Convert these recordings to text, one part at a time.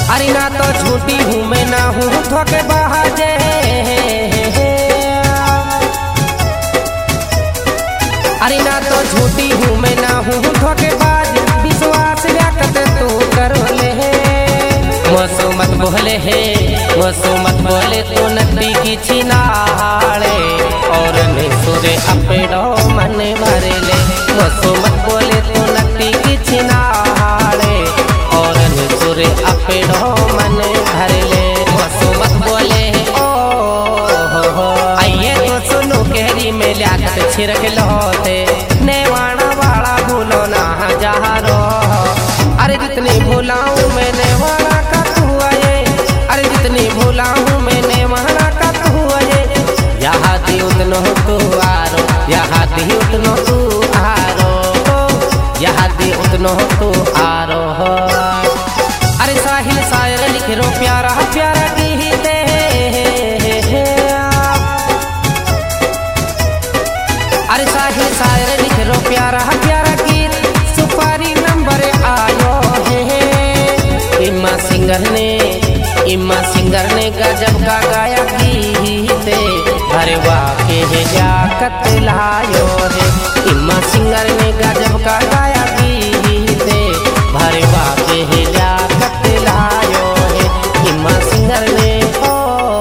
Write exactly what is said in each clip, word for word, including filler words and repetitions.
अरे ना तो झूठी हूँ मैं ना हूँ धोखेबाज, अरे ना तो झूठी हूँ मैं ना हूँ धोखेबाज, विश्वास व्याकत तू करो ले। मसो मत बोले है मसो मत बोले तो नटी की छिनाड़े और सुरे अपेड़ो मन भरे ले। मसो मत बोले तो नटी की छिनाड़े और सुरे अपेड़ो मन भरे ले। मसो मत बोले ओ हो हो आइए तो सुनो कहरी में लियाकत छिरक लोते नेवाना वाला भूलो ना जहारो। अरे जितनी भूलाऊं मैं नेवाना का तू आए, अरे जितनी भूलाऊं मैं नेवाना का तू आए। यहाँ दी उतनो तू आरो, यहाँ दी उतनो तू आरो, यहाँ दी उतनो तू आरो। अरे साहिल शायर लिख रो प्यारा प्यारा गीत, अरे साहिल शायर लिख रो प्यारा प्यारा गीत, सुपारी नंबर आयो है। इम्मा सिंगर ने इम्मा सिंगर ने गजब का गाया गीत, अरे वाके है जाकत लायो है। इम्मा सिंगर ने गजब का गाया गीत, भरे वाके है जाकत लायो है। इम्मा सिंगर ने ओ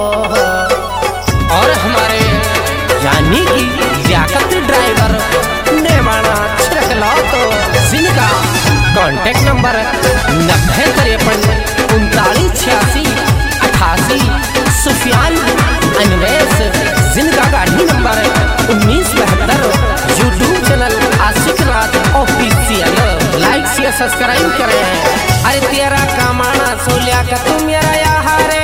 और हमारे यानी कि जाकत ड्राइवर ने माना छिड़क लो तो जिनका कॉन्टेक्ट नंबर नब्बे तिरपन उनतालीस छियासी अठासी, सुफियान अनवेश जिनका गाड़ी नंबर उन्नीस बहत्तर, YouTube channel Ashiq Raj official like share subscribe करे हैं। अरे तेरा कमाना सोलिया का तुम मेरा यहाँ रे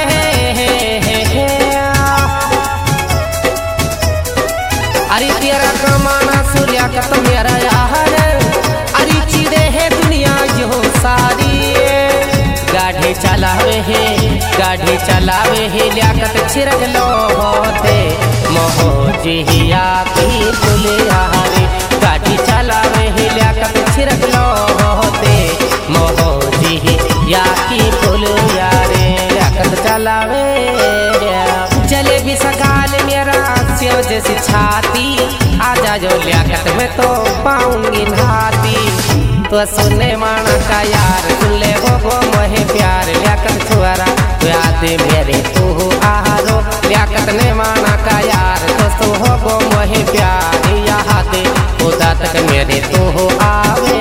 अरे तेरा कमाना सोलिया का तुम मेरा यहाँ रे। अरे चीरे है दुनिया जो सारी गाढ़े चलावे है गाढ़े चलावे है लियाकत छिरक लो होते मोहो जिया की पुलिया रे। गाड़ी चलावे है लियाकत छिरक लो होते मोहो जिया की पुलिया रे। लियाकत चलावे चले भी सगाल मेरा सेव जैसी छाती, आजा जो लियाकत में तो पाऊंगी नहाती। तो सुनने माना का यार सुन ले वो वो मोहे प्यार, लियाकत छुआरा तो याद मेरे तू आरो। लियाकत ने माना का यार तो सो हो वो मोहे प्यार, यहाँ दे खुदा तक मेरे तू आवे।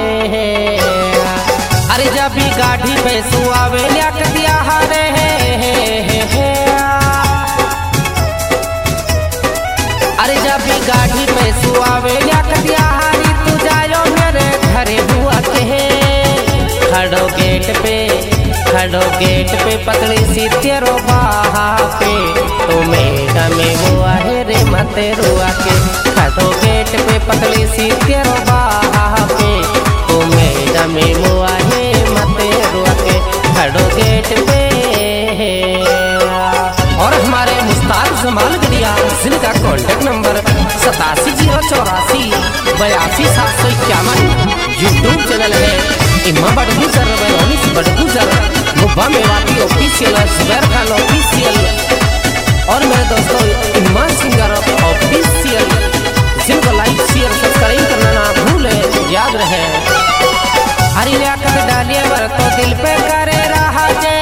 अरे जब भी गाड़ी पे सुआवे लियाकत यहाँ रे अरे जब भी गाड़ी पे सुआवे लियाकत यहाँ तू जायो मेरे घरे हुआ के। खड़ो गेट पे खड़ो गेट पे पतली सी तेरो बाहा पे, तो मैडम हुआ है रे मते रुआ के। खड़ो गेट पे पतली सी तेरो बाहा पे, तो मैडम हुआ है मते रुआ के। खड़ो गेट पे और हमारे मुस्ताक जमाल गड़िया जिनका कॉन्टेक्ट नंबर सतासी जीरो चौरासी बयासी सात सौ इक्यावन, यूट्यूब चैनल है इम्मा बड़गुजर बैरोनिस बड़गुजर मुब्बा मेवाती ऑफिशियल जुबैर खान ऑफिशियल और मेरे दोस्तों इम्मा सिंगर ऑफिशियल, जिनको लाइक शेयर सब्सक्राइब करना ना भूले याद रहे। हरी लियाकत डालिए बर तो दिल पे करे रहा जे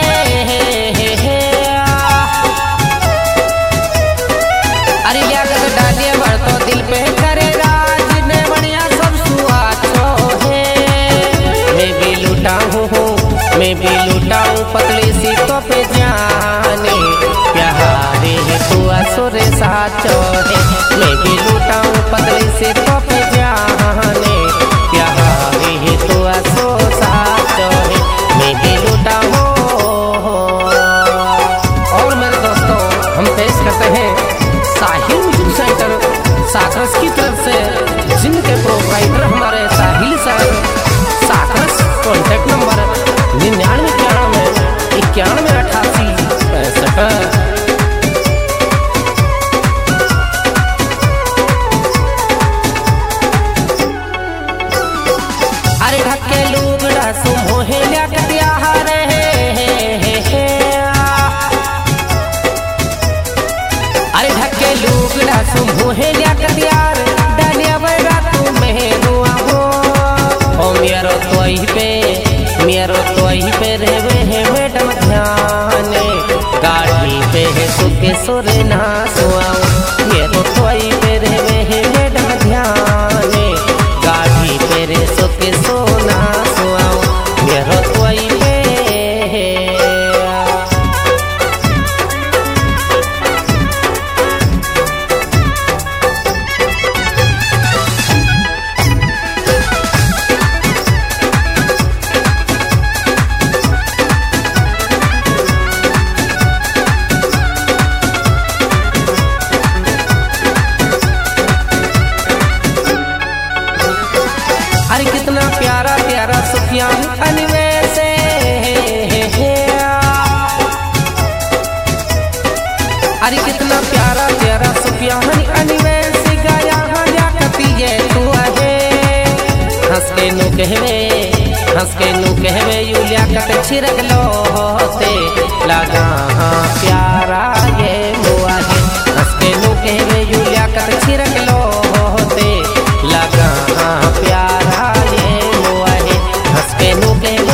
अरे लियाकत डालिए बर तो दिल पे करे राज ने बढ़िया सब सुआचो है। मैं भी लूटा हूँ मैं भी लूटा हूँ पतली सी तो पे जाने प्यारे है तू असुरे साचो है। मैं भी लूटा हूँ पतली सी तो पे जाने प्यारे है तू असो साचो है। मैं भी लूटा हूँ और मेरे दोस्तों हम पेश करते हैं साहिल म्यूजिक सेंटर साकरस की तरफ से, जिनके प्रोप्राइटर हमारे साहिल सर। साकरस कॉन्टेक्ट नंबर निन्यानवे इक्यानवे इक्यानवे अठासी पैंसठ। तोही पे मेरो तोही पे रहवे है मैडम ध्याने गाड़ी पे है सुके सुरे ना सुआओ मेरो तोही पे रहवे है मैडम ध्याने गाड़ी पे रे सुके सोना सुआओ मेरो तोही पे अरे कितना प्यारा प्यारा सुखिया अनवे से अरे कितना प्यारा प्यारा सुखिया अनवे से गाया हाया कतिये तू आहे हंस के नु कहवे हंस के नु कहवे यूलिया कत छिरक लो होते लगा हाँ प्यारा ये मुआ है हंस के नु कहवे यूलिया कत छिरक लो होते लगा हाँ प्यारा ये मुआ है हंस के नु कहवे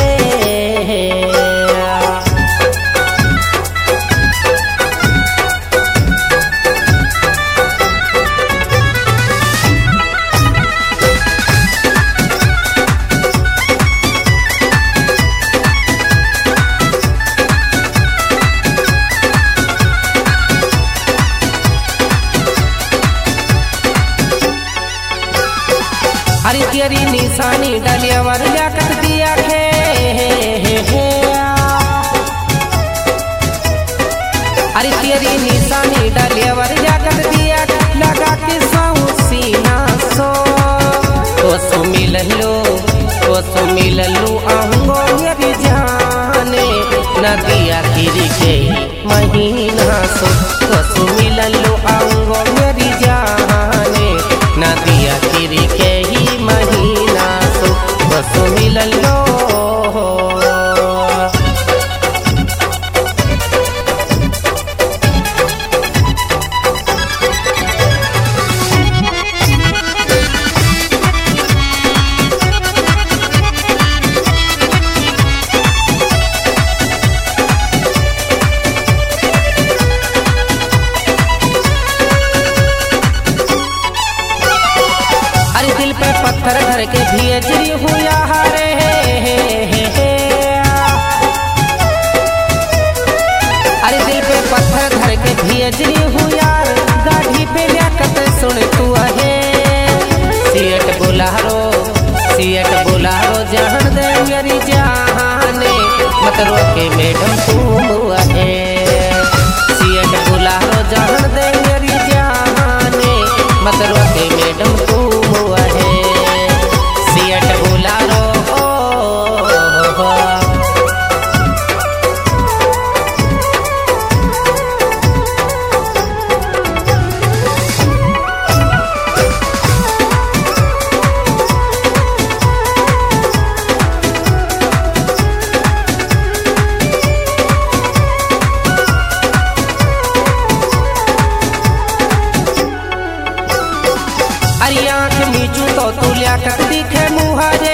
अरे तेरी निशानी डालिया वर जाकत दिया खे अरे तेरी निशानी डालिया वर जाकत दिया लगा के साऊ सीना सो तो सो मिललो तो सो मिललो आऊंगो मेरी जाने नदिया गिरी के महीना सो तो सो मिललो आऊंगो मेरी जाने नदिया गिरी के महीना सो बस मिललो अरे दिल पे पत्थर धर के भेजरी हुआ हरे अरे दिल पे पत्थर धर के भेजरी हुआ गाड़ी पे लियाकत सुन तू आहे सियट बुलारो सियट बुलारो जान दे मेरी जाने मत रोके मैडम तू आहे सियट बुलारो जान दे मेरी जाने मत रोके मैडम तू सियट बुलारो अरे आँख नीचू तो तू लियाकत दिखे मुहारे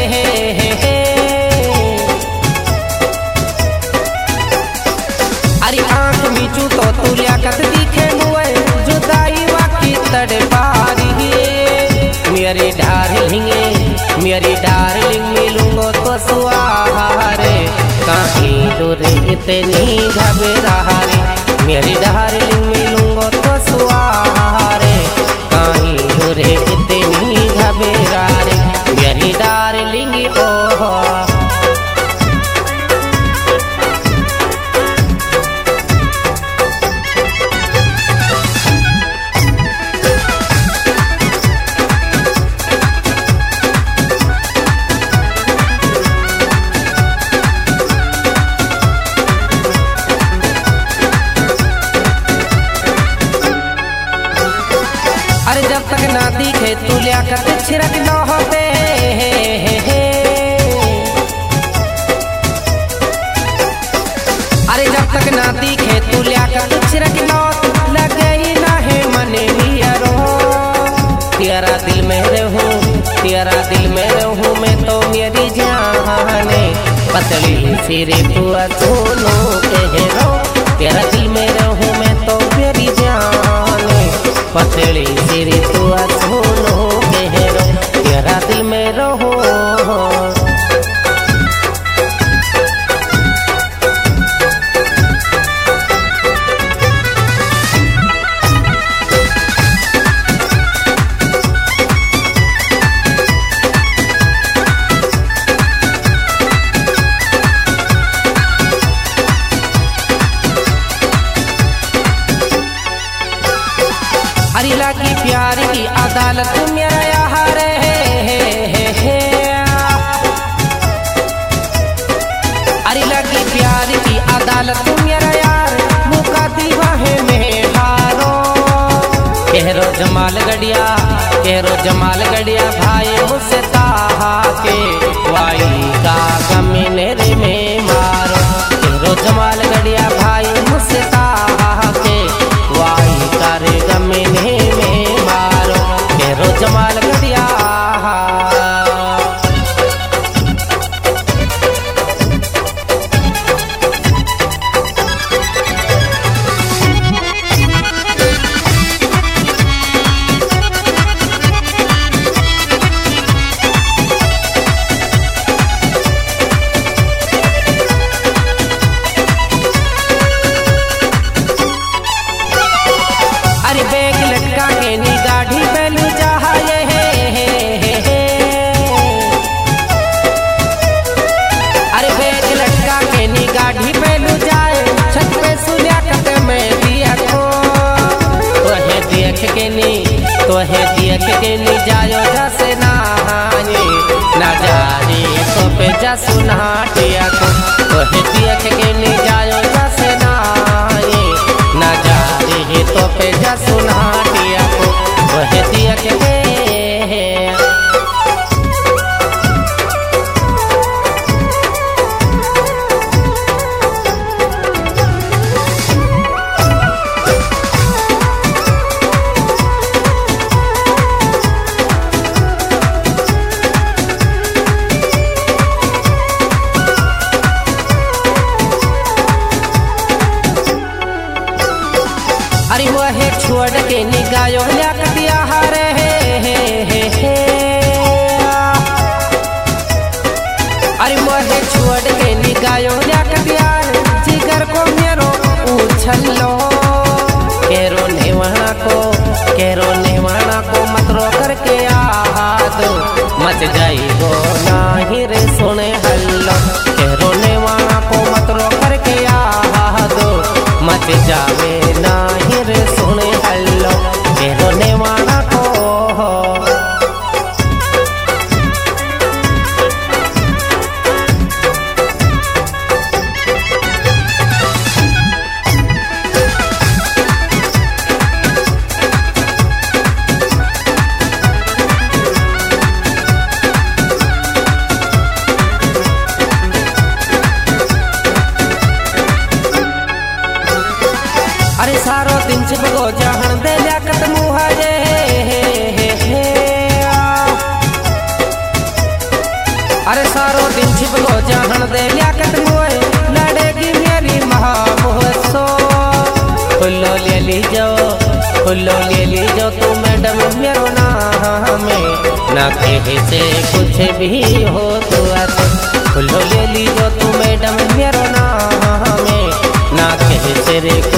अरे आँख नीचू तो तू लियाकत दिखे मुए जुदाई वाकी तड़पारी मेरी डार्लिंग मेरी डार्लिंग मिलूंगो तो सुहारे कहीं दूर इतनी घबरा रे मेरी डार्लिंग मिलूंगो तो सुहारे कहीं दूर इतनी घबरा रे मेरी डार्लिंग ओ अरे जब तक ना दिखे तू लियाकत छिरक न होते अरे जब तक ना दिखे तू लियाकत छिरक न लगे ही ना है मने नियरो तेरा दिल में रहूं तेरा दिल में रहूं मैं तो मेरी जान पतली सिरे तू सोनो कह तेरा दिल में रहूं मैं तो मेरी जान। पतली सिरे तू सोनो कह तेरा दिल में रहूं। अरे लगी प्यार की अदालत मेरा यहाँ रे। अरे लगी प्यार की अदालत मेरा यार मुका दीवा है में हारो। कहरो जमाल गड़िया कहरो जमाल गड़िया भाई मुझसे ताहा के वाई का गमिने रे में मारो। कहरो जमाल गड़िया भाई मुझसे ताहा के वाई का रे गमिने में मारो। कहरो जमाल गड़िया गाढ़ी पहलू जाए छत पे सुनिया कत में दिया को तोहे देख के नी तोहे देख के नी जायो जैसे नहाए ना जाए तो पे जा सुनाटिया को तोहे देख के नी जायो जैसे नहाए ना जाए तो पे जा सुनाटिया को तोहे देख के। अरे वह छोड़ के निगायो लक दिया हरे हे हे हे। अरे वह छोड़ के निगायो लक दिया जिगर को मेरो उछलो। केरो नेवाना को केरो नेवाना को मत रो करके आहत मच जाई गो नाही रे सुने हल्लो। केरो नेवाना को मत रो करके आहत मच जावे नाही रे सुने हल्लो। केरो नेवाना को अरे सारो दिन छिपको जहन दे लियाकत मुहाजे। अरे सारो दिन छिपको जहन दे लियाकत मुहे लड़ेगी मेरी महामुहसो। खुल्लो ले लीजो खुल्लो ले लीजो तू मैडम मेरो नाम में ना कहे से कुछ भी हो तो ऐसे। खुल्लो ले लीजो तू मैडम मेरो नाम में ना कहे से रे